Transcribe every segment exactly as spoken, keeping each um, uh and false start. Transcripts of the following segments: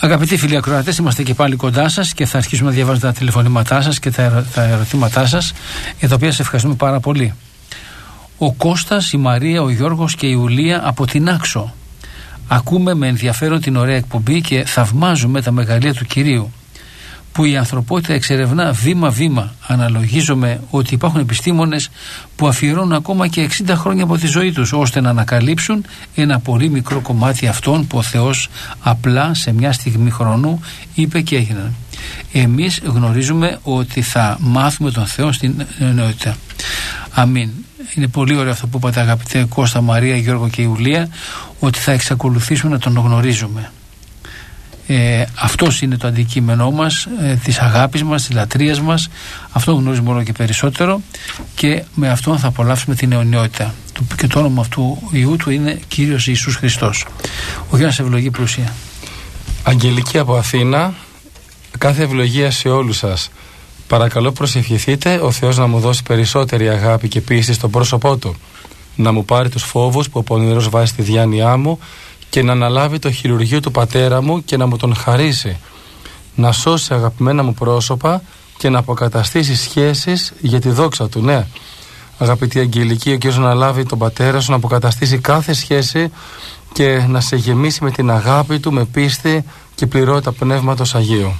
Αγαπητοί φίλοι ακροατές, είμαστε και πάλι κοντά σας και θα αρχίσουμε να διαβάζουμε τα τηλεφωνήματά σας και τα, ερω... τα ερωτήματά σας, για τα οποία σας ευχαριστούμε πάρα πολύ. Ο Κώστας, η Μαρία, ο Γιώργος και η Ιουλία από την Άξο. Ακούμε με ενδιαφέρον την ωραία εκπομπή και θαυμάζουμε τα μεγαλεία του Κυρίου, που η ανθρωπότητα εξερευνά βήμα-βήμα. Αναλογίζομαι ότι υπάρχουν επιστήμονες που αφιερώνουν ακόμα και εξήντα χρόνια από τη ζωή τους, ώστε να ανακαλύψουν ένα πολύ μικρό κομμάτι αυτών που ο Θεός απλά σε μια στιγμή χρόνου είπε και έγιναν. Εμείς γνωρίζουμε ότι θα μάθουμε τον Θεό στην νεότητα. Αμήν. Είναι πολύ ωραίο αυτό που είπατε, αγαπητέ Κώστα, Μαρία, Γιώργο και Ιουλία, ότι θα εξακολουθήσουμε να τον γνωρίζουμε. Ε, αυτός είναι το αντικείμενό μας, ε, της αγάπης μας, της λατρείας μας. Αυτό γνωρίζουμε όλο και περισσότερο και με αυτόν θα απολαύσουμε την αιωνιότητα. Και το όνομα αυτού Ιού του είναι Κύριος Ιησούς Χριστός. Ο Γιάννης ευλογεί πλούσια. Αγγελική από Αθήνα, κάθε ευλογία σε όλους σας. Παρακαλώ προσευχηθείτε ο Θεός να μου δώσει περισσότερη αγάπη και πίστη στο πρόσωπό Του, να μου πάρει τους φόβους που ο πονηρός βάζει στη διάνοιά μου και να αναλάβει το χειρουργείο του πατέρα μου και να μου τον χαρίσει, να σώσει αγαπημένα μου πρόσωπα και να αποκαταστήσει σχέσεις για τη δόξα Του. Ναι, αγαπητή Αγγελική, ο Κύριος να αναλάβει τον πατέρα σου, να αποκαταστήσει κάθε σχέση και να σε γεμίσει με την αγάπη Του, με πίστη και πληρότητα Πνεύματος Αγίου.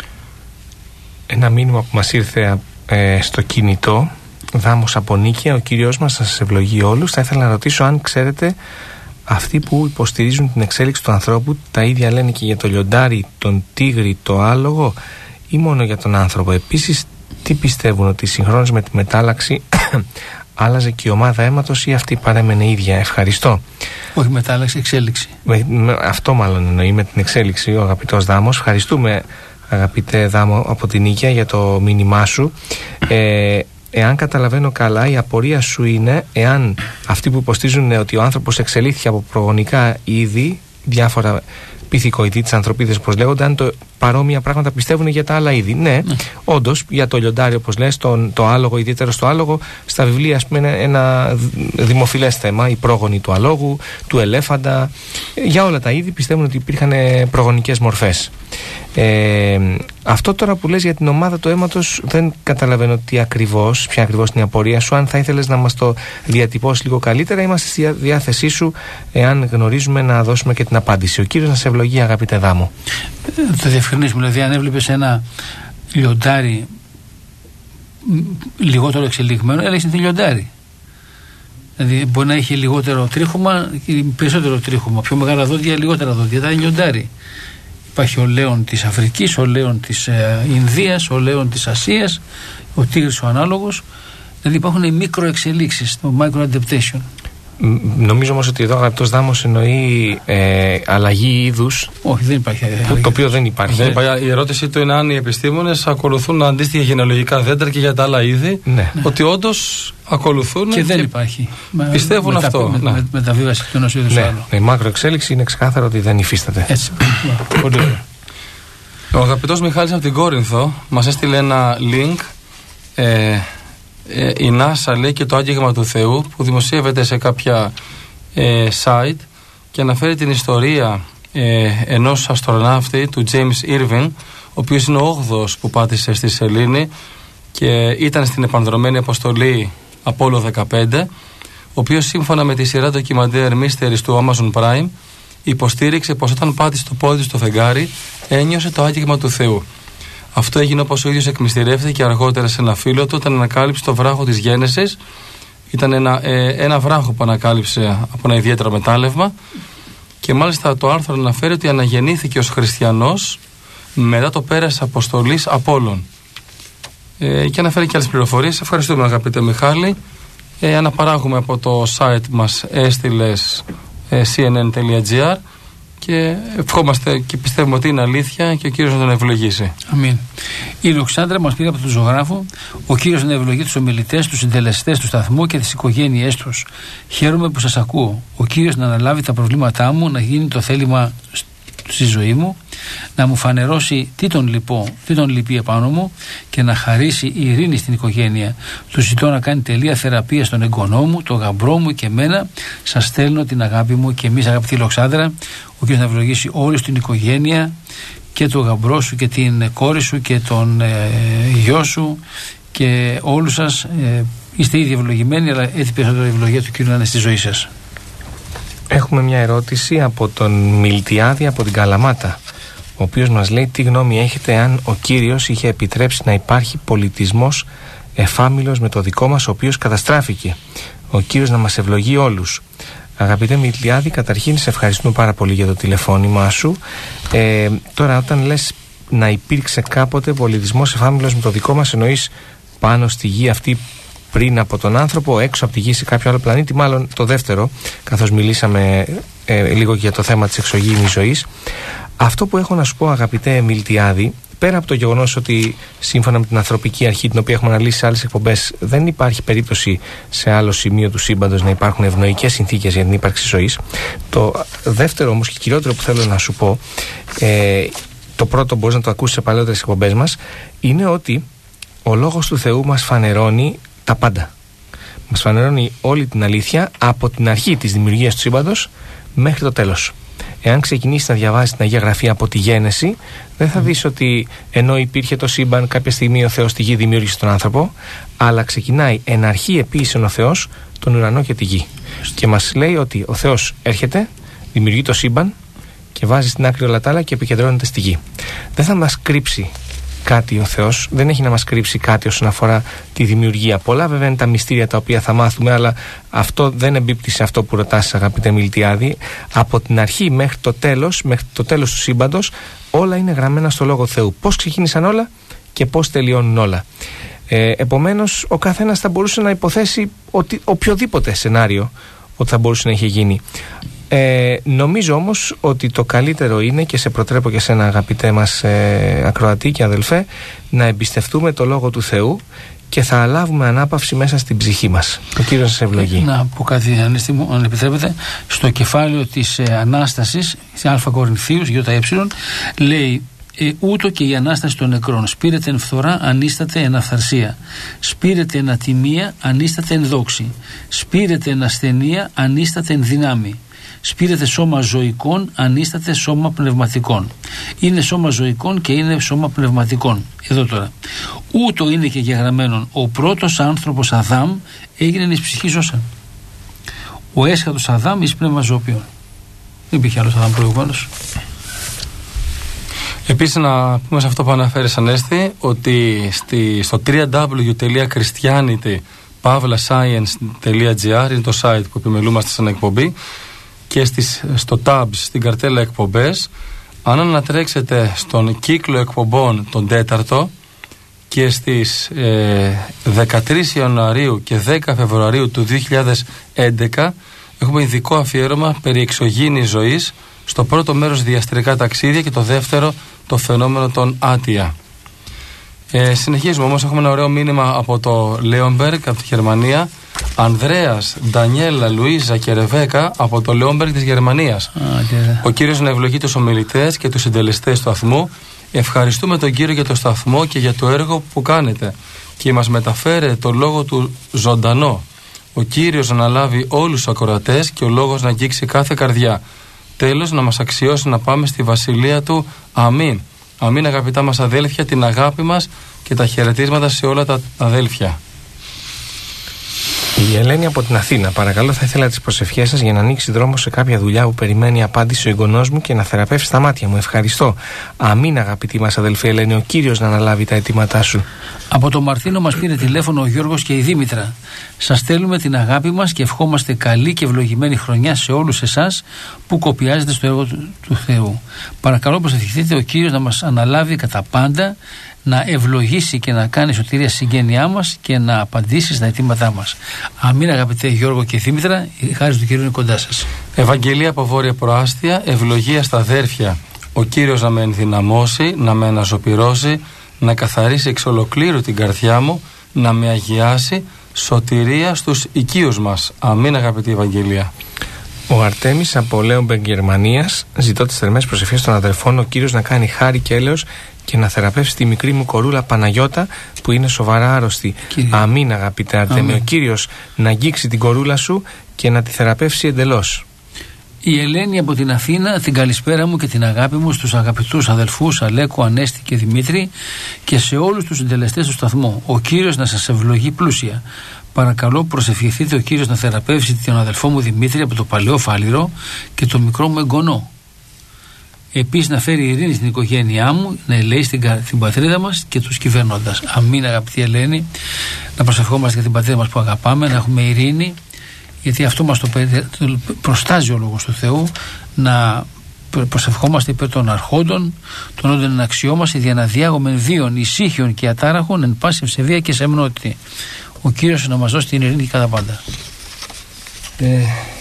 Ένα μήνυμα που μας ήρθε ε, στο κινητό, Δάμος από Νίκαια, ο Κύριος μας να σας ευλογεί όλους. Θα ήθελα να ρωτήσω αν ξέρετε, αυτοί που υποστηρίζουν την εξέλιξη του ανθρώπου τα ίδια λένε και για το λιοντάρι, τον τίγρη, το άλογο ή μόνο για τον άνθρωπο? Επίσης, τι πιστεύουν, ότι συγχρόνως με τη μετάλλαξη άλλαζε και η ομάδα αίματος ή αυτή παρέμενε ίδια? Ευχαριστώ. Όχι μετάλλαξη, εξέλιξη. Με, με, αυτό μάλλον εννοεί με την εξέλιξη ο αγαπητός Δάμος. Ευχαριστούμε, αγαπητέ Δάμο από την Νίκαια, για το μήνυμά σου. Ε, Εάν καταλαβαίνω καλά, η απορία σου είναι εάν αυτοί που υποστηρίζουν ότι ο άνθρωπος εξελίχθηκε από προγονικά είδη, διάφορα πυθικοειδή της ανθρωπίδας όπως λέγονται, αν το παρόμοια πράγματα πιστεύουν για τα άλλα είδη. Ναι, mm. όντως, για το λιοντάρι όπως λες, το, το άλογο, ιδιαίτερα στο άλογο, στα βιβλία ας πούμε είναι ένα δημοφιλές θέμα, η πρόγονη του αλόγου, του ελέφαντα. Για όλα τα είδη πιστεύουν ότι υπήρχαν προγονικές μορφές. Ε, αυτό τώρα που λες για την ομάδα του αίματος δεν καταλαβαίνω τι ακριβώς, ποια ακριβώς είναι η απορία σου. Αν θα ήθελες να μας το διατυπώσεις λίγο καλύτερα, είμαστε στη διάθεσή σου, εάν γνωρίζουμε, να δώσουμε και την απάντηση. Ο Κύριος να σε ευλογεί, αγαπητέ Δάμο. Θα διευκρινίσουμε, δηλαδή αν έβλεπες ένα λιοντάρι λιγότερο εξελιγμένο, έλεγες είναι λιοντάρι. Δηλαδή μπορεί να έχει λιγότερο τρίχωμα, περισσότερο τρίχωμα, πιο μεγάλα δόντια, λιγότερα δόντια, θα είναι λιοντάρι. Υπάρχει ο λέων της Αφρικής, ο λέων της ε, Ινδίας, ο λέων της Ασίας, ο τίγρης ο ανάλογος. Δηλαδή υπάρχουν μικροεξελίξεις, το micro-adaptation. Νομίζω όμως ότι εδώ ο αγαπητός Δάμος εννοεί ε, αλλαγή είδους. Όχι, δεν υπάρχει αλλαγή. Το οποίο δεν υπάρχει. Δεν υπάρχει. Η ερώτησή του είναι αν οι επιστήμονες ακολουθούν αντίστοιχα γενεαλογικά δέντρα και για τα άλλα είδη. Ναι. Ότι όντως ακολουθούν. Και δεν και υπάρχει. Πιστεύουν μετα, αυτό. Με, ναι. με, μεταβίβαση του ενός είδους ναι. άλλου. Η μακροεξέλιξη είναι ξεκάθαρο ότι δεν υφίσταται. Έτσι. Πολύ ωραία. Ο αγαπητός Μιχάλης από την Κόρινθο μας έστειλε ένα link. Ε, η NASA λέει και το άγγιγμα του Θεού που δημοσιεύεται σε κάποια ε, site και αναφέρει την ιστορία ε, ενός αστροναύτη του James Irving, ο οποίος είναι ο όγδοος που πάτησε στη σελήνη και ήταν στην επανδρωμένη αποστολή Apollo δεκαπέντε, ο οποίος σύμφωνα με τη σειρά ντοκιμαντέρ Mysteries του Amazon Prime υποστήριξε πως όταν πάτησε το πόδι του στο φεγγάρι ένιωσε το άγγιγμα του Θεού. Αυτό έγινε όπως ο ίδιος εκμυστηρεύτηκε αργότερα σε ένα φίλο του όταν ανακάλυψε το βράχο της Γένεσης. Ήταν ένα, ε, ένα βράχο που ανακάλυψε από ένα ιδιαίτερο μετάλλευμα και μάλιστα το άρθρο αναφέρει ότι αναγεννήθηκε ως χριστιανός μετά το πέρας αποστολής Απόλλων. Ε, και αναφέρει και άλλες πληροφορίες. Ευχαριστούμε, αγαπητέ Μιχάλη. Ε, αναπαράγουμε από το site μας έστειλες ε, σι εν εν τελεία τζι άρ και ευχόμαστε και πιστεύουμε ότι είναι αλήθεια και ο Κύριος να τον ευλογήσει. Αμήν. Η Λοξάνδρα μας πήρε από τον ζωγράφο. Ο Κύριος να ευλογεί τους ομιλητές, τους συντελεστές του σταθμού και τις οικογένειές τους. Χαίρομαι που σας ακούω. Ο Κύριος να αναλάβει τα προβλήματά μου, να γίνει το θέλημα στη ζωή μου, να μου φανερώσει τι τον λυπώ, τι τον λυπεί επάνω μου και να χαρίσει ειρήνη στην οικογένεια. Του ζητώ να κάνει τελεία θεραπεία στον εγγονό μου, τον γαμπρό μου και εμένα. Σας στέλνω την αγάπη μου και εμείς, αγαπητή Λοξάνδρα. Ο Κύριος να ευλογήσει όλη την οικογένεια και τον γαμπρό σου και την κόρη σου και τον ε, γιο σου και όλους σας. Ε, είστε ήδη ευλογημένοι, αλλά έτσι περισσότερο η ευλογία του Κύριου να είναι στη ζωή σας. Έχουμε μια ερώτηση από τον Μιλτιάδη από την Καλαμάτα, ο οποίος μας λέει τι γνώμη έχετε αν ο Κύριος είχε επιτρέψει να υπάρχει πολιτισμός εφάμιλος με το δικό μας, ο οποίος καταστράφηκε. Ο Κύριος να μας ευλογεί όλους. Αγαπητέ Μιλτιάδη, καταρχήν σε ευχαριστούμε πάρα πολύ για το τηλεφώνημά σου. Ε, τώρα όταν λες να υπήρξε κάποτε πολιτισμός εφάμιλος με το δικό μας, εννοείς πάνω στη γη αυτή πριν από τον άνθρωπο, έξω από τη γη σε κάποιο άλλο πλανήτη, μάλλον το δεύτερο, καθώς μιλήσαμε ε, λίγο για το θέμα της εξωγήινης ζωής. Αυτό που έχω να σου πω, αγαπητέ Μιλτιάδη, πέρα από το γεγονός ότι σύμφωνα με την ανθρωπική αρχή, την οποία έχουμε αναλύσει σε άλλες εκπομπές, δεν υπάρχει περίπτωση σε άλλο σημείο του σύμπαντος να υπάρχουν ευνοϊκές συνθήκες για την ύπαρξη ζωής. Το δεύτερο όμως και κυριότερο που θέλω να σου πω, ε, το πρώτο μπορείς να το ακούσεις σε παλαιότερες εκπομπές μας, είναι ότι ο Λόγος του Θεού μας φανερώνει τα πάντα. Μας φανερώνει όλη την αλήθεια από την αρχή της δημιουργίας του σύμπαντος μέχρι το τέλος. Εάν ξεκινήσεις να διαβάζεις την Αγία Γραφή από τη Γένεση, δεν θα δεις ότι ενώ υπήρχε το σύμπαν, κάποια στιγμή ο Θεός τη γη δημιούργησε τον άνθρωπο, αλλά ξεκινάει εν αρχή επίησεν ο Θεός τον ουρανό και τη γη. Και μας λέει ότι ο Θεός έρχεται, δημιουργεί το σύμπαν και βάζει στην άκρη όλα τα άλλα και επικεντρώνεται στη γη. Δεν θα μας κρύψει κάτι ο Θεός, δεν έχει να μας κρύψει κάτι όσον αφορά τη δημιουργία. Πολλά βέβαια είναι τα μυστήρια τα οποία θα μάθουμε, αλλά αυτό δεν εμπίπτει σε αυτό που ρωτάς, αγαπητέ Μιλτιάδη. Από την αρχή μέχρι το τέλος, μέχρι το τέλος του σύμπαντος, όλα είναι γραμμένα στο Λόγο Θεού. Πώς ξεκίνησαν όλα και πώς τελειώνουν όλα. Ε, επομένως, ο καθένας θα μπορούσε να υποθέσει ότι οποιοδήποτε σενάριο ότι θα μπορούσε να είχε γίνει. Ε, νομίζω όμως ότι το καλύτερο είναι, και σε προτρέπω και σένα, αγαπητέ μας ε, ακροατή και αδελφέ, να εμπιστευτούμε το Λόγο του Θεού και θα λάβουμε ανάπαυση μέσα στην ψυχή μας. Ο Κύριος σας ευλογεί. Να πω κάτι, αν επιτρέπετε. Στο κεφάλαιο της ε, Ανάστασης, σε Α Κορινθίους, ΙΕ, λέει ε, ούτω και η Ανάσταση των νεκρών. Σπήρεται εν φθορά, ανίσταται εν αυθαρσία. Σπήρεται εν ατιμία, ανίσταται εν δόξη. Σπήρεται εν ασθενεία, ανίσταται εν δυνάμει. Σπήρεται σώμα ζωικών, ανίσταται σώμα πνευματικών. Είναι σώμα ζωικών και είναι σώμα πνευματικών. Εδώ τώρα. Ούτω είναι και γεγραμμένον, ο πρώτος άνθρωπος Αδάμ έγινε εις ψυχή ζώσαν. Ο έσχατος Αδάμ εις πνεύμα ζώπιον. Δεν υπήρχε άλλος Αδάμ προηγουμένως. Επίσης να πούμε σε αυτό που αναφέρεις, Ανέστη, ότι στη, στο double-u double-u double-u τελεία christianity pavla science τελεία gr είναι το site που επιμελούμαστε σαν εκπομπή, και στις, στο tabs στην καρτέλα εκπομπές, αν ανατρέξετε στον κύκλο εκπομπών τον τέταρτο και στις ε, δεκατρείς Ιανουαρίου και δέκα Φεβρουαρίου του δύο χιλιάδες έντεκα έχουμε ειδικό αφιέρωμα περί εξωγήινης ζωής, στο πρώτο μέρος διαστρικά ταξίδια και το δεύτερο το φαινόμενο των άτια. Ε, συνεχίζουμε όμως, έχουμε ένα ωραίο μήνυμα από το Λέονμπεργκ από τη Γερμανία. Ανδρέας, Ντανιέλα, Λουίζα και Ρεβέκα από το Λέονμπεργκ της Γερμανίας. Ah, Ο Κύριος να ευλογεί τους ομιλητές και τους συντελεστές του σταθμού. Ευχαριστούμε τον Κύριο για το σταθμό και για το έργο που κάνετε και μας μεταφέρει το λόγο του ζωντανό. Ο Κύριος να αναλάβει όλους τους ακροατές και ο λόγος να αγγίξει κάθε καρδιά. Τέλος, να μας αξιώσει να πάμε στη βασιλεία του. Αμήν. Αμήν, αγαπητά μας αδέλφια, την αγάπη μας και τα χαιρετίσματα σε όλα τα αδέλφια. Η Ελένη από την Αθήνα. Παρακαλώ, θα ήθελα τις προσευχές σας για να ανοίξει δρόμο σε κάποια δουλειά που περιμένει απάντηση ο εγγονός μου και να θεραπεύσει τα μάτια μου. Ευχαριστώ. Αμήν, αγαπητή μας αδελφή Ελένη, ο Κύριος να αναλάβει τα αιτήματά σου. Από το Μαρθίνο μας πήρε τηλέφωνο ο Γιώργος και η Δήμητρα. Σας στέλνουμε την αγάπη μας και ευχόμαστε καλή και ευλογημένη χρονιά σε όλους εσάς που κοπιάζετε στο έργο του, του Θεού. Παρακαλώ, προσευχηθείτε ο Κύριος να μας αναλάβει κατά πάντα, να ευλογήσει και να κάνει σωτηρία συγγένειά μας και να απαντήσει στα αιτήματά μας. Αμήν, αγαπητέ Γιώργο και Δήμητρα, η χάρις του Κυρίου είναι κοντά σας. Ευαγγελία από Βόρεια Προάστια, ευλογία στα αδέρφια. Ο Κύριος να με ενδυναμώσει, να με αναζωπυρώσει, να καθαρίσει εξ ολοκλήρου την καρδιά μου, να με αγιάσει, σωτηρία στους οικείους μας. Αμήν, αγαπητή Ευαγγελία. Ο Αρτέμις από Λέονμπεργκ Γερμανίας, ζητώ τις θερμές προσευχές των αδερφών, ο Κύριος να κάνει χάρη και έλεος και να θεραπεύσει τη μικρή μου κορούλα Παναγιώτα που είναι σοβαρά άρρωστη. Κύριε. Αμήν, αγαπητέ Αρτέμι. Ο Κύριος να αγγίξει την κορούλα σου και να τη θεραπεύσει εντελώς. Η Ελένη από την Αθήνα, την καλησπέρα μου και την αγάπη μου στους αγαπητούς αδελφούς Αλέκο, Ανέστη και Δημήτρη και σε όλους τους συντελεστές του σταθμού. Ο Κύριος να σας ευλογεί πλούσια. Παρακαλώ προσευχηθείτε ο Κύριος να θεραπεύσει τον αδελφό μου Δημήτρη από το Παλαιό Φάληρο και το μικρό μου εγγονό. Επίσης να φέρει ειρήνη στην οικογένειά μου, να ελέει στην, την πατρίδα μας και τους κυβερνώντας. Αμήν, αγαπητή Ελένη, να προσευχόμαστε για την πατρίδα μας που αγαπάμε, να έχουμε ειρήνη, γιατί αυτό μας το προστάζει ο Λόγος του Θεού, να προσευχόμαστε υπέρ των αρχόντων, των όντων εν αξιόμαστε, για να διάγομεν βίων, ησύχιων και ατάραχων, εν πάση ευσεβία και σεμνότητα. Ο Κύριος να μας δώσει την ειρήνη κατά πάντα. Ε,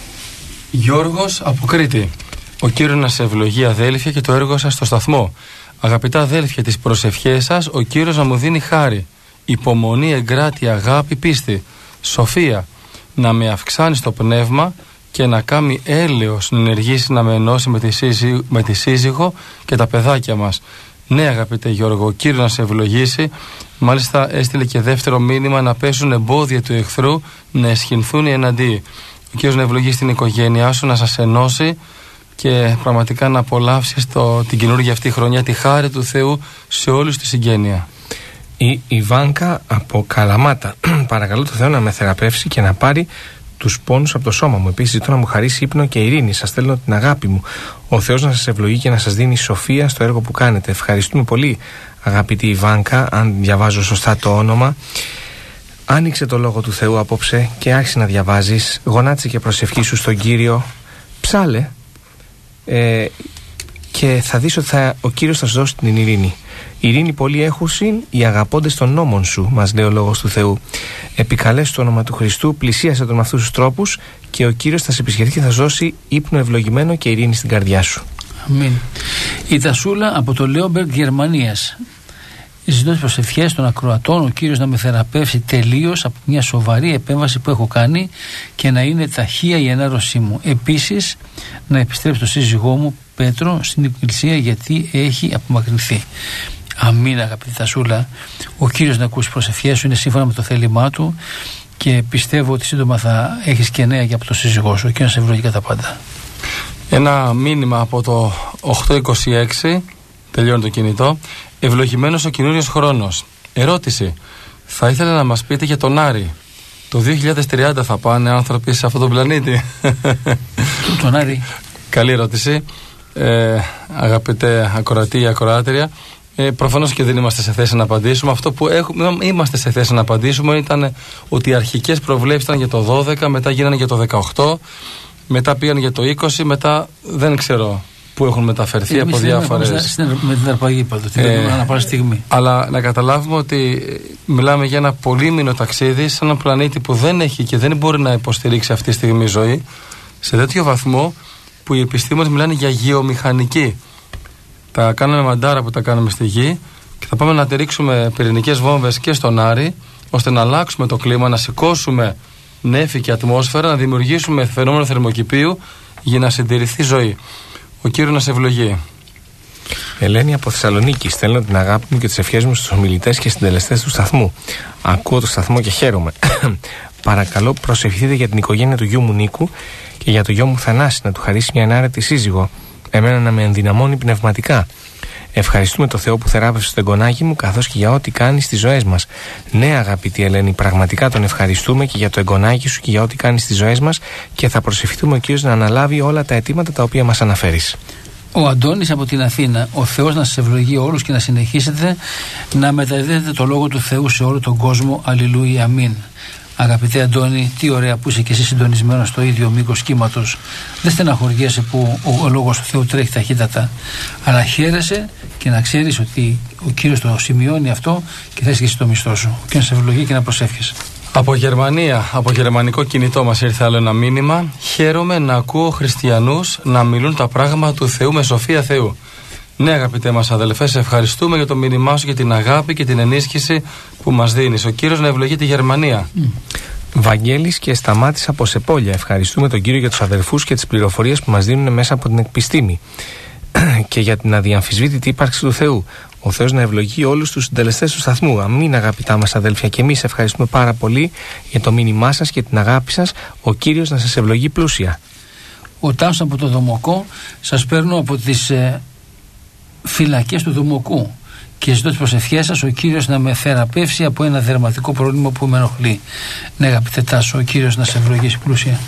Γιώργος από Κρήτη. Ο Κύριος να σε ευλογεί, αδέλφια, και το έργο σας στο σταθμό. Αγαπητά αδέλφια, τις προσευχές σας ο Κύριος να μου δίνει χάρη, υπομονή, εγκράτεια, αγάπη, πίστη, σοφία, να με αυξάνει στο πνεύμα και να κάνει έλεος να ενεργήσει, να με ενώσει με τη, σύζυγο, με τη σύζυγο και τα παιδάκια μας. Ναι, αγαπητέ Γιώργο, ο Κύριος να σε ευλογήσει. Μάλιστα έστειλε και δεύτερο μήνυμα, να πέσουν εμπόδια του εχθρού, να εσχυνθούν οι εναντίοι. Ο Κύριος να ευλογήσει την οικογένειά σου, να σας ενώσει και πραγματικά να απολαύσεις το, την καινούργια αυτή χρονιά τη χάρη του Θεού σε όλους τη συγγένεια. Η Ιβάνκα από Καλαμάτα. Παρακαλώ το Θεό να με θεραπεύσει και να πάρει τους πόνους από το σώμα μου. Επίσης ζητώ να μου χαρίσει ύπνο και ειρήνη. Σας στέλνω την αγάπη μου. Ο Θεός να σας ευλογεί και να σας δίνει σοφία στο έργο που κάνετε. Ευχαριστούμε πολύ, αγαπητή Ιβάνκα, αν διαβάζω σωστά το όνομα. Άνοιξε το Λόγο του Θεού απόψε και άρχισε να διαβάζεις. Γονάτισε και προσευχή σου στον Κύριο. Ψάλε ε, και θα δεις ότι θα, ο Κύριος θα σου δώσει την ειρήνη. Ειρήνη πολύ έχουσιν οι αγαπώντες των νόμων σου, μας λέει ο Λόγος του Θεού. Επικαλέσου το όνομα του Χριστού, πλησίασε τον με αυτούς τους τρόπους και ο Κύριος θα σε επισκεφθεί και θα σου δώσει ύπνο ευλογημένο και ειρήνη στην καρδιά σου. Αμήν. Η Τασούλα από το Λέομπεργκ Γερμανίας. Ζητώ τις προσευχές των ακροατών, ο Κύριος να με θεραπεύσει τελείως από μια σοβαρή επέμβαση που έχω κάνει και να είναι ταχεία η ενάρρωσή μου. Επίσης, να επιστρέψει το σύζυγό μου Πέτρο στην εκκλησία, γιατί έχει απομακρυνθεί. Αμήν, αγαπητή Τασούλα. Ο Κύριος να ακούσει προσευχές σου, είναι σύμφωνα με το θέλημά του και πιστεύω ότι σύντομα θα έχεις και νέα για από το σύζυγό σου και να σε ευλογεί κατά πάντα. Ένα μήνυμα από το οκτώ είκοσι έξι, τελειώνει το κινητό. Ευλογημένος ο καινούριος χρόνος. Ερώτηση. Θα ήθελα να μας πείτε για τον Άρη. Το δύο χιλιάδες τριάντα θα πάνε άνθρωποι σε αυτόν τον πλανήτη? Τον Άρη. Καλή ερώτηση. Ε, αγαπητέ ακροατή ή ακροάτρια, ε, προφανώς και δεν είμαστε σε θέση να απαντήσουμε. Αυτό που έχουμε, είμαστε σε θέση να απαντήσουμε ήταν ότι οι αρχικές προβλέψεις ήταν για το δώδεκα, μετά γίνανε για το δεκαοκτώ, μετά πήγαν για το είκοσι, μετά δεν ξέρω που έχουν μεταφερθεί Εμείς από διάφορες. Με την αρπαγή πάντοτε, την ε, ανά πάσα στιγμή. Αλλά να καταλάβουμε ότι μιλάμε για ένα πολύμηνο ταξίδι σε έναν πλανήτη που δεν έχει και δεν μπορεί να υποστηρίξει αυτή τη στιγμή ζωή, σε τέτοιο βαθμό που οι επιστήμονες μιλάνε για γεωμηχανική. Τα κάναμε μαντάρα που τα κάνουμε στη Γη και θα πάμε να τερίξουμε πυρηνικές βόμβες και στον Άρη, ώστε να αλλάξουμε το κλίμα, να σηκώσουμε νέφη και ατμόσφαιρα, να δημιουργήσουμε φαινόμενο θερμοκηπίου για να συντηρηθεί ζωή. Ο Κύριος να σε ευλογεί. Ελένη από Θεσσαλονίκη. Στέλνω την αγάπη μου και τις ευχές μου στους ομιλητές και συντελεστές του σταθμού. Ακούω το σταθμό και χαίρομαι. Παρακαλώ, προσευχηθείτε για την οικογένεια του γιού μου Νίκου και για το γιο μου Θανάση, να του χαρίσει μια ενάρετη σύζυγο. Εμένα να με ενδυναμώνει πνευματικά. Ευχαριστούμε το Θεό που θεράπευσε το εγγονάκι μου, καθώς και για ό,τι κάνει στις ζωές μας. Ναι, αγαπητή Ελένη, πραγματικά τον ευχαριστούμε και για το εγγονάκι σου και για ό,τι κάνει στις ζωές μας και θα προσευχηθούμε ο Κύριος να αναλάβει όλα τα αιτήματα τα οποία μας αναφέρεις. Ο Αντώνης από την Αθήνα. Ο Θεός να σας ευλογεί όλους και να συνεχίσετε να μεταδίδετε το Λόγο του Θεού σε όλο τον κόσμο. Αλληλούια, αμήν. Αγαπητέ Αντώνη, τι ωραία που είσαι και εσύ συντονισμένο στο ίδιο μήκος κύματος. Δεν στεναχωριέσαι που ο, ο Λόγος του Θεού τρέχει ταχύτατα, αλλά χαίρεσαι και να ξέρεις ότι ο Κύριος το σημειώνει αυτό και θες και εσύ το μισθό σου. Και να σε ευλογεί και να προσεύχεσαι. Από Γερμανία, από γερμανικό κινητό μας ήρθε άλλο ένα μήνυμα. Χαίρομαι να ακούω χριστιανούς να μιλούν τα πράγματα του Θεού με σοφία Θεού. Ναι, αγαπητέ μας αδελφέ, σε ευχαριστούμε για το μήνυμά σου και την αγάπη και την ενίσχυση που μας δίνεις. Ο Κύριος να ευλογεί τη Γερμανία. Mm. Βαγγέλης και Σταμάτης από Σεπόλια. Ευχαριστούμε τον Κύριο για τους αδελφούς και τις πληροφορίες που μας δίνουν μέσα από την επιστήμη και για την αδιαμφισβήτητη ύπαρξη του Θεού. Ο Θεός να ευλογεί όλους τους συντελεστές του σταθμού. Αμήν, αγαπητά μας αδέλφια, και εμείς ευχαριστούμε πάρα πολύ για το μήνυμά σας και την αγάπη σας. Ο Κύριος να σας ευλογεί πλούσια. Ο Τάσος από το Δομοκό, σας παίρνω από τις ε, φυλακές του Δομοκού και ζητώ τις προσευχές σας, ο Κύριος να με θεραπεύσει από ένα δερματικό πρόβλημα που με ενοχλεί. Ναι, αγαπητέ Τάσο, ο Κύριος να σε ευλογήσει πλούσια.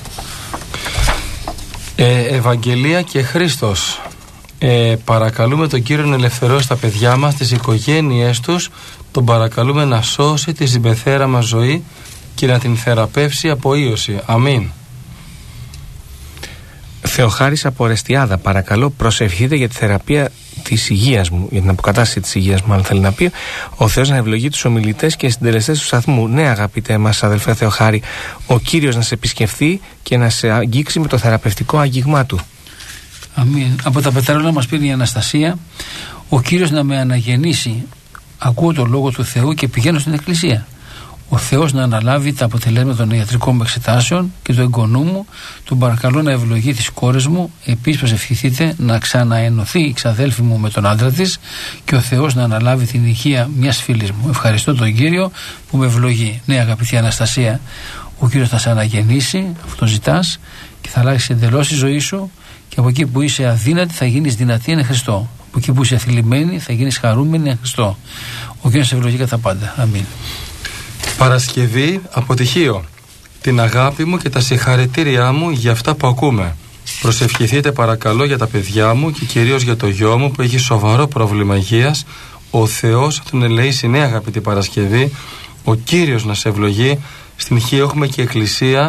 Ε, Ευαγγελία και Χρήστος. Ε, παρακαλούμε τον Κύριο να ελευθερώσει τα παιδιά μας, τις οικογένειές τους. Τον παρακαλούμε να σώσει τη συμπεθέρα μας ζωή και να την θεραπεύσει από ίωση. Αμήν. Θεοχάρης από Ρεστιάδα, παρακαλώ προσευχηθείτε για τη θεραπεία της υγείας μου, για την αποκατάσταση της υγείας μου, αν θέλει να πει. Ο Θεός να ευλογεί τους ομιλητές και συντελεστές του σταθμού. Ναι, αγαπητέ μας αδελφέ Θεοχάρη, ο Κύριος να σε επισκεφθεί και να σε αγγίξει με το θεραπευτικό αγγίγμά του. Αμήν. Από τα Πετράλωνα μας πήρε η Αναστασία. Ο Κύριος να με αναγεννήσει. Ακούω το λόγο του Θεού και πηγαίνω στην εκκλησία. Ο Θεός να αναλάβει τα αποτελέσματα των ιατρικών μου εξετάσεων και του εγγονού μου. Τον παρακαλώ να ευλογεί τις κόρες μου. Επίσης προσευχηθείτε να ξαναενωθεί η ξαδέλφη μου με τον άντρα της και ο Θεός να αναλάβει την υγεία μιας φίλης μου. Ευχαριστώ τον Κύριο που με ευλογεί. Ναι, αγαπητή Αναστασία, ο Κύριος θα σε αναγεννήσει, αυτό ζητάς, και θα αλλάξει εντελώς τη ζωή σου, και από εκεί που είσαι αδύνατη θα γίνεις δυνατή εν Χριστώ. Από εκεί που είσαι θλιμμένη θα γίνεις χαρούμενη εν Χριστώ. Ο Κύριος σε ευλογεί κατά πάντα. Αμήν. Παρασκευή, αποτυχίο. Την αγάπη μου και τα συγχαρητήριά μου για αυτά που ακούμε. Προσευχηθείτε παρακαλώ για τα παιδιά μου και κυρίως για το γιο μου που έχει σοβαρό πρόβλημα υγείας. Ο Θεός θα τον ελεήσει. Ναι, αγαπητή Παρασκευή, ο Κύριος να σε ευλογεί. Στην Χίο έχουμε και εκκλησία,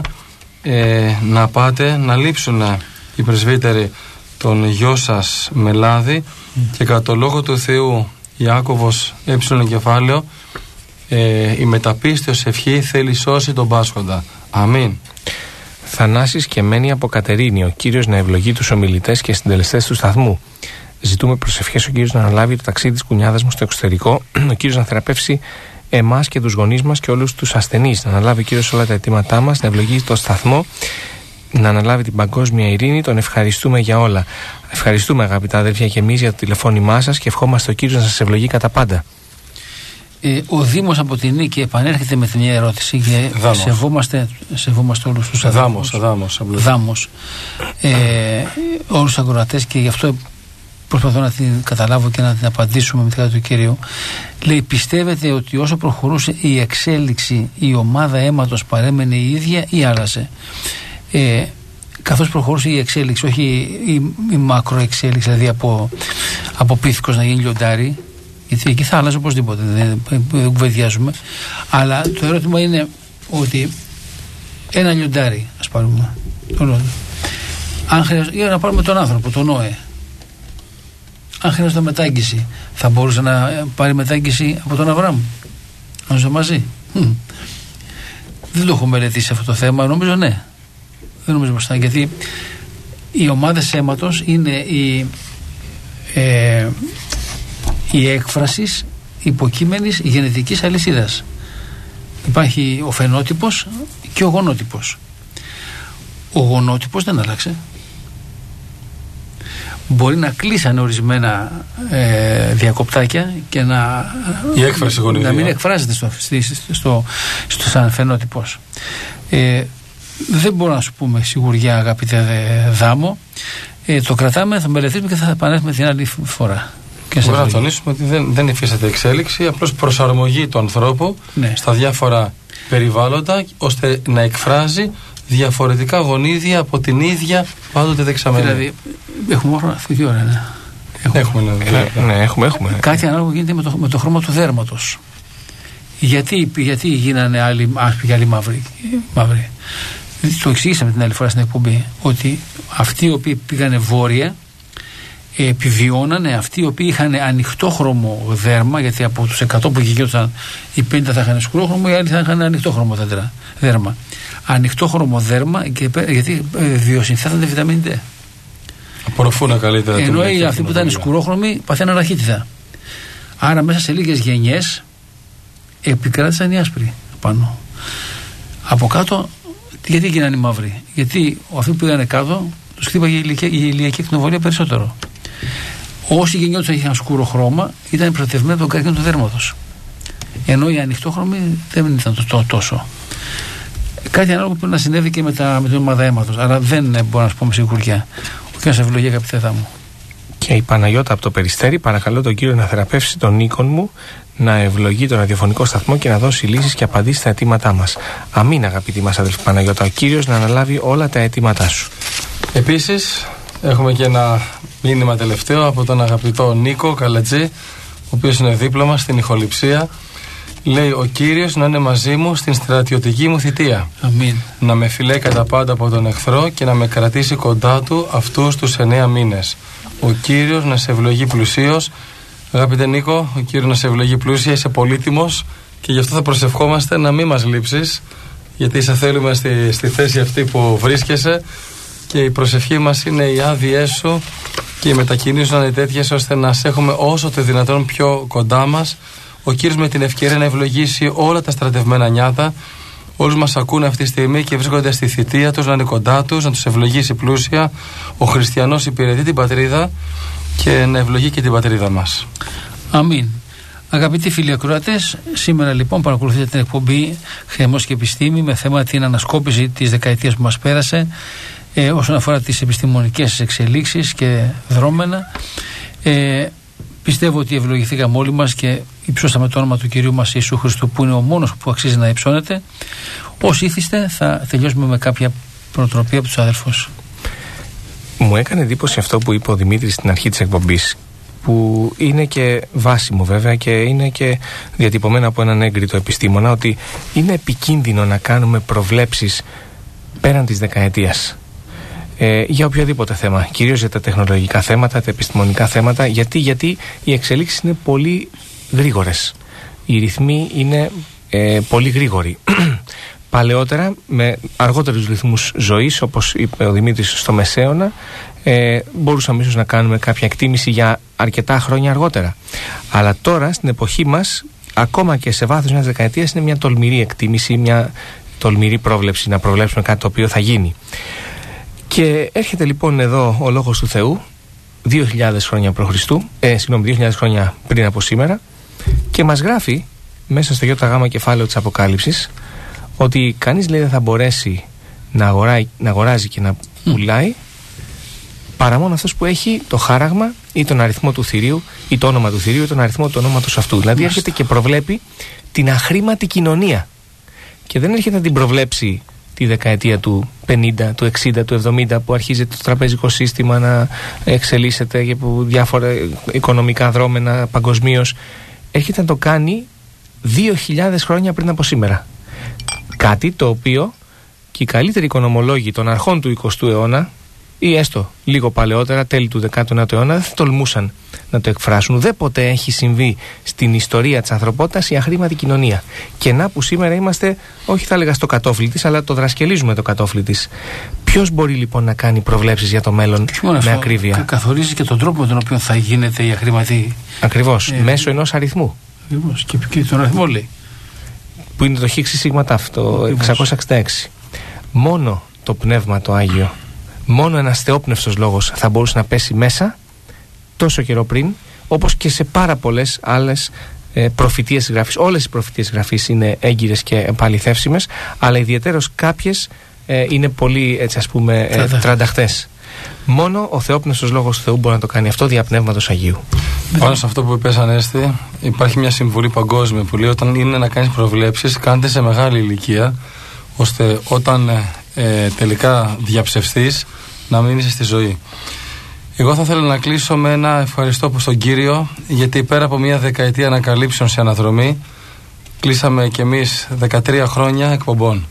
ε, να πάτε να λείψουν οι πρεσβύτεροι τον γιο σας Μελάδη mm. και κατά το λόγο του Θεού Ιάκωβος ε κεφάλαιο, ε, η μεταπίστεως ευχή θέλει σώσει τον πάσχοντα. Αμήν. Θανάσης και μένει από Κατερίνη, ο Κύριος να ευλογεί τους ομιλητές και συντελεστές του σταθμού. Ζητούμε προσευχές ο Κύριος να αναλάβει το ταξίδι της κουνιάδας μου στο εξωτερικό, ο Κύριος να θεραπεύσει εμάς και τους γονείς μας και όλους τους ασθενείς, να αναλάβει ο Κύριος όλα τα αιτήματά μας, να ευλογεί το σταθμό, να αναλάβει την παγκόσμια ειρήνη. Τον ευχαριστούμε για όλα. Ευχαριστούμε, αγαπητά αδέρφια, και εμείς για το τηλεφώνημά σας και ευχόμαστε ο Κύριος να σας ευλογεί κατά πάντα. Ε, ο Δήμος από την Νίκη επανέρχεται με την μια ερώτηση και σεβόμαστε, σεβόμαστε όλους τους αδάμους. Δάμος, Δάμος. Ε, όλους τους ακροατές, και γι' αυτό προσπαθώ να την καταλάβω και να την απαντήσουμε με τη χάρη του Κυρίου. Λέει, πιστεύετε ότι όσο προχωρούσε η εξέλιξη η ομάδα αίματος παρέμενε η ίδια ή άλλασε? Ε, καθώς προχωρούσε η εξέλιξη, όχι η, η, η μακροεξέλιξη, δηλαδή από, από πίθηκος να γίνει λιοντάρι, γιατί εκεί θα άλλαζε οπωσδήποτε, δεν, δεν κουβεντιάζουμε, αλλά το ερώτημα είναι ότι ένα λιοντάρι, ας πάρουμε τον, αν χρειάζεται, για να πάρουμε τον άνθρωπο, τον Νόε, αν χρειάζεται μετάγγιση, θα μπορούσε να πάρει μετάγγιση από τον Αβραάμ, να ζω μαζί? Hm. Δεν το έχω μελετήσει αυτό το θέμα, νομίζω ναι. Δεν νομίζω μπροστά, γιατί οι ομάδες αίματος είναι η, ε, η έκφραση υποκείμενης γενετικής αλυσίδας. Υπάρχει ο φαινότυπος και ο γονότυπος. Ο γονότυπος δεν άλλαξε. Μπορεί να κλείσανε ορισμένα ε, διακοπτάκια και να, η έκφραση γονιδία, να μην εκφράζεται στο, στο, στο, στο σαν φαινότυπος. Ε, δεν μπορώ να σου πούμε σιγουριά, αγαπητέ Δάμο. Ε, το κρατάμε, θα μελετήσουμε και θα επανέλθουμε την άλλη φορά. Μπορούμε να τονίσουμε ότι δεν, δεν υφίσταται εξέλιξη, απλώς προσαρμογή του ανθρώπου, ναι, στα διάφορα περιβάλλοντα, ώστε να εκφράζει διαφορετικά γονίδια από την ίδια πάντοτε δεξαμενή. Δηλαδή, έχουμε ώρα, αυτή τη ώρα, ναι. Έχουμε, έχουμε, ναι, ναι, ναι, έχουμε, έχουμε. Κάτι ανάλογο γίνεται με το, με το χρώμα του δέρματος. Γιατί, γιατί γίνανε άλλοι άσπροι και άλλοι μαύροι, μαύροι. Το εξήγησαμε την άλλη φορά στην εκπομπή, ότι αυτοί οι οποίοι πήγανε βόρεια επιβιώνανε, αυτοί οι οποίοι είχαν ανοιχτόχρωμο δέρμα, γιατί από τους εκατό που γινόταν οι πενήντα θα είχαν σκουρόχρωμο, οι άλλοι θα είχαν ανοιχτόχρωμο δέρμα. Ανοιχτόχρωμο δέρμα, και, γιατί βιοσυνθέτονται βιταμίνη D. Απορροφούν καλύτερα. Ενώ οι αυτοί που ήταν σκουρόχρωμοι παθαίναν ραχίτιδα. Άρα μέσα σε λίγες γενιές επικράτησαν οι άσπροι πάνω. Από κάτω, γιατί γίνανε οι μαύροι? Γιατί αυτοί που πήγανε κάτω τους χτύπαγε η ηλιακή ακτινοβολία περισσότερο. Όσοι γεννιόντουσαν είχαν σκούρο χρώμα ήταν προστατευμένοι από τον καρκίνο του δέρματος. Ενώ οι ανοιχτόχρωμοι δεν ήταν το, το, τόσο. Κάτι ανάλογο που να συνέβη και με, τα, με την ομάδα αίματος. Αλλά δεν μπορώ να σου πω με σιγουριά. Ο κ. Ευλογία, αγαπητέ δάμο. Και η Παναγιώτα από το Περιστέρι, παρακαλώ τον κύριο να θεραπεύσει τον Νίκον μου, να ευλογεί τον ραδιοφωνικό σταθμό και να δώσει λύσεις και απαντήσεις στα αιτήματά μας. Αμήν, αγαπητή μας αδελφή Παναγιώτα, ο Κύριος να αναλάβει όλα τα αιτήματά σου. Επίσης, έχουμε και ένα μήνυμα τελευταίο από τον αγαπητό Νίκο Καλατζή, ο οποίος είναι δίπλα μας στην ηχοληψία. Λέει: ο Κύριος να είναι μαζί μου στην στρατιωτική μου θητεία. Αμήν. Να με φυλάει κατά πάντα από τον εχθρό και να με κρατήσει κοντά του αυτούς τους εννέα μήνες. Ο Κύριος να σε ευλογεί πλουσίως. Αγαπητέ Νίκο, ο Κύριος να σε ευλογεί πλούσια, είσαι πολύτιμος και γι' αυτό θα προσευχόμαστε να μην μας λείψεις, γιατί σε θέλουμε στη, στη θέση αυτή που βρίσκεσαι, και η προσευχή μας είναι οι άδειές σου και οι μετακινήσεις να είναι τέτοιες ώστε να σε έχουμε όσο το δυνατόν πιο κοντά μας. Ο Κύριος με την ευκαιρία να ευλογήσει όλα τα στρατευμένα νιάτα. Όλους μας ακούνε αυτή τη στιγμή και βρίσκονται στη θητεία τους, να είναι κοντά τους, να τους ευλογήσει πλούσια. Ο χριστιανός υπηρετεί την πατρίδα και να ευλογεί και την πατρίδα μας. Αμήν. Αγαπητοί φίλοι ακροατές, σήμερα λοιπόν παρακολουθείτε την εκπομπή Χθεμός και Επιστήμη με θέμα την ανασκόπηση της δεκαετίας που μας πέρασε ε, όσον αφορά τις επιστημονικές εξελίξεις και δρόμενα. Ε, Πιστεύω ότι ευλογηθήκαμε όλοι μας και υψώσαμε το όνομα του Κυρίου μας Ιησού Χριστού, που είναι ο μόνος που αξίζει να υψώνεται. Όσοι ήθιστε, θα τελειώσουμε με κάποια προτροπή από τους αδελφούς. Μου έκανε εντύπωση αυτό που είπε ο Δημήτρης στην αρχή της εκπομπής, που είναι και βάσιμο βέβαια και είναι και διατυπωμένο από έναν έγκριτο επιστήμονα, ότι είναι επικίνδυνο να κάνουμε προβλέψεις πέραν της δεκαετίας. Ε, για οποιοδήποτε θέμα, κυρίως για τα τεχνολογικά θέματα, τα επιστημονικά θέματα. Γιατί, γιατί οι εξελίξεις είναι πολύ γρήγορες. Οι ρυθμοί είναι ε, πολύ γρήγοροι. Παλαιότερα, με αργότερους ρυθμούς ζωής, όπως είπε ο Δημήτρης στο Μεσαίωνα, ε, μπορούσαμε ίσως να κάνουμε κάποια εκτίμηση για αρκετά χρόνια αργότερα. Αλλά τώρα, στην εποχή μας, ακόμα και σε βάθος μιας δεκαετίας, είναι μια τολμηρή εκτίμηση, μια τολμηρή πρόβλεψη, να προβλέψουμε κάτι το οποίο θα γίνει. Και έρχεται λοιπόν εδώ ο Λόγος του Θεού δύο χιλιάδες χρόνια προ Χριστού, ε, συγγνώμη, δύο χιλιάδες χρόνια πριν από σήμερα, και μας γράφει μέσα στο ΙΓ κεφάλαιο της Αποκάλυψης ότι κανείς, λέει, δεν θα μπορέσει να, αγοράει, να αγοράζει και να πουλάει παρά μόνο αυτός που έχει το χάραγμα ή τον αριθμό του θηρίου ή το όνομα του θηρίου ή τον αριθμό του ονόματος αυτού. Δηλαδή έρχεται και προβλέπει την αχρήματη κοινωνία, και δεν έρχεται να την προβλέψει τη δεκαετία του πενήντα, του εξήντα, του εβδομήντα, που αρχίζει το τραπεζικό σύστημα να εξελίσσεται και που διάφορα οικονομικά δρόμενα παγκοσμίως. Έρχεται να το κάνει δύο χιλιάδες χρόνια πριν από σήμερα. Κάτι το οποίο και οι καλύτεροι οικονομολόγοι των αρχών του εικοστού αιώνα, ή έστω λίγο παλαιότερα, τέλη του δέκατου ένατου αιώνα, δεν τολμούσαν να το εκφράσουν. Ουδέποτε έχει συμβεί στην ιστορία της ανθρωπότητας η αχρήματη κοινωνία. Και να που σήμερα είμαστε, όχι θα έλεγα στο κατόφλι της, αλλά το δρασκελίζουμε το κατόφλι της. Ποιος μπορεί λοιπόν να κάνει προβλέψεις για το μέλλον με αυτό, ακρίβεια? Κα, καθορίζει και τον τρόπο με τον οποίο θα γίνεται η αχρήματη. Ακριβώς, ε, μέσω ενός αριθμού. Ακριβώς, και, και τον αριθμό λέει. Που είναι το χ σίγμα τάφ, το εξακόσια εξήντα έξι. Μόνο το Πνεύμα το Άγιο, μόνο ένας θεόπνευστος λόγος θα μπορούσε να πέσει μέσα τόσο καιρό πριν, όπως και σε πάρα πολλές άλλες ε, προφητείες γραφής. Όλες οι προφητείες γραφής είναι έγκυρες και επαληθεύσιμες, αλλά ιδιαιτέρως κάποιες ε, είναι πολύ, έτσι ας πούμε, ε, τρανταχτές. Μόνο ο θεόπνευστος λόγος του Θεού μπορεί να το κάνει αυτό, δια Πνεύματος Αγίου. Πάνω σε αυτό που είπες, Ανέστη, υπάρχει μια συμβουλή παγκόσμια που λέει: όταν είναι να κάνεις προβλέψεις, κάντε σε μεγάλη ηλικία, ώστε όταν ε, τελικά διαψευστείς να μην είσαι στη ζωή. Εγώ θα ήθελα να κλείσω με ένα ευχαριστώ προς τον Κύριο, γιατί πέρα από μια δεκαετία ανακαλύψεων σε αναδρομή, κλείσαμε κι εμείς δεκατρία χρόνια εκπομπών.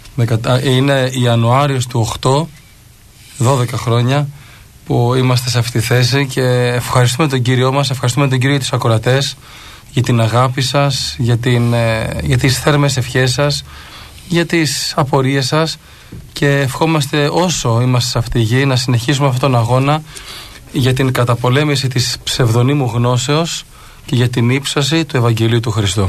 Είναι Ιανουάριος του οκτώ, δώδεκα χρόνια που είμαστε σε αυτή τη θέση, και ευχαριστούμε τον Κύριο μας, ευχαριστούμε τον Κύριο για τους ακροατές, για την αγάπη σας, για, την, για τις θέρμες ευχές σας, για τις απορίες σας, και ευχόμαστε όσο είμαστε σε αυτή τη γη να συνεχίσουμε αυτόν τον αγώνα για την καταπολέμηση της ψευδονύμου γνώσεως και για την ύψωση του Ευαγγελίου του Χριστού.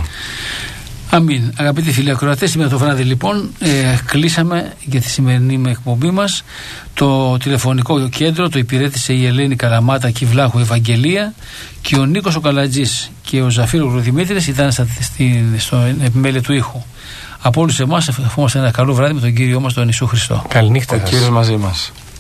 Αμήν. Αγαπητοί φίλοι ακροατές, σήμερα το βράδυ λοιπόν ε, κλείσαμε για τη σημερινή εκπομπή μας. Το τηλεφωνικό κέντρο το υπηρέτησε η Ελένη Καλαμάτα Κυβλάχου Ευαγγελία, και ο Νίκος ο Καλατζής και ο Ζαφύρος Δημήτρης ήταν στα, στην, στο επιμέλεια του ήχου. Από όλους εμάς ευχόμαστε ένα καλό βράδυ με τον Κύριο μας τον Ιησού Χριστό. Καληνύχτα. Ο Κύριος μαζί μας.